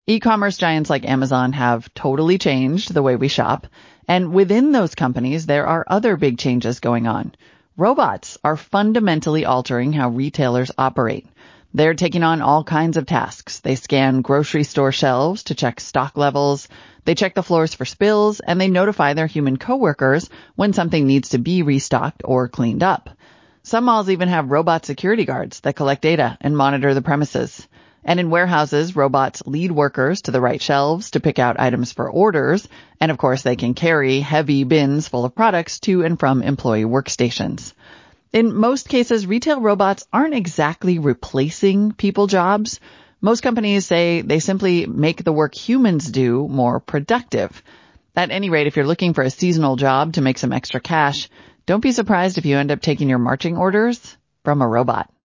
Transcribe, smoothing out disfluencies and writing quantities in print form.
E-commerce giants like Amazon have totally changed the way we shop. And within those companies, there are other big changes going on. Robots are fundamentally altering how retailers operate. They're taking on all kinds of tasks. They scan grocery store shelves to check stock levels. They check the floors for spills, and they notify their human coworkers when something needs to be restocked or cleaned up. Some malls even have robot security guards that collect data and monitor the premises. And in warehouses, robots lead workers to the right shelves to pick out items for orders. And of course, they can carry heavy bins full of products to and from employee workstations. In most cases, retail robots aren't exactly replacing people jobs. Most companies say they simply make the work humans do more productive. At any rate, if you're looking for a seasonal job to make some extra cash, don't be surprised if you end up taking your marching orders from a robot.